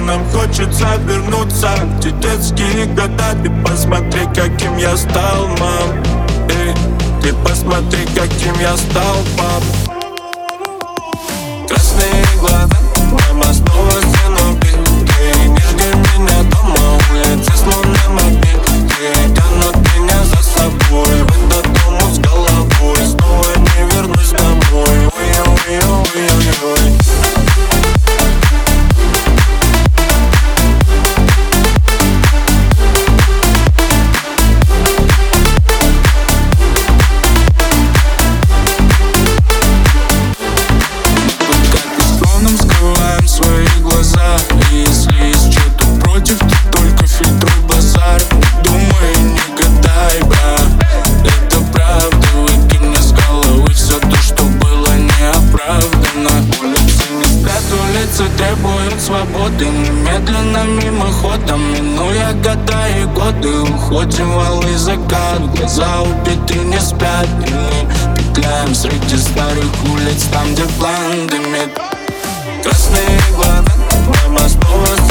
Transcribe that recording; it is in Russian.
нам хочется вернуться в те детские года. Ты посмотри, каким я стал, мам. Эй, ты посмотри, каким я стал, пап. Красные глаза, мама снова синоби. Ты не жди меня дома, улицы словно мобиль. Ты тянут меня за собой в этот дом с головой. Снова не вернусь домой. Ой-ой-ой-ой-ой. Свои глаза, и если есть что-то против, то только фильтруй базар. Думай, не гадай, брат, это правда. Выкинь мне с головы все то, что было неоправданно. Улицы не спят, улицы требуют свободы. Медленно, мимоходом, минуя года и годы, уходим в алый закат. Глаза убиты не спят, и мы петляем среди старых улиц, там, где план дымит. Красные глаза, мама снова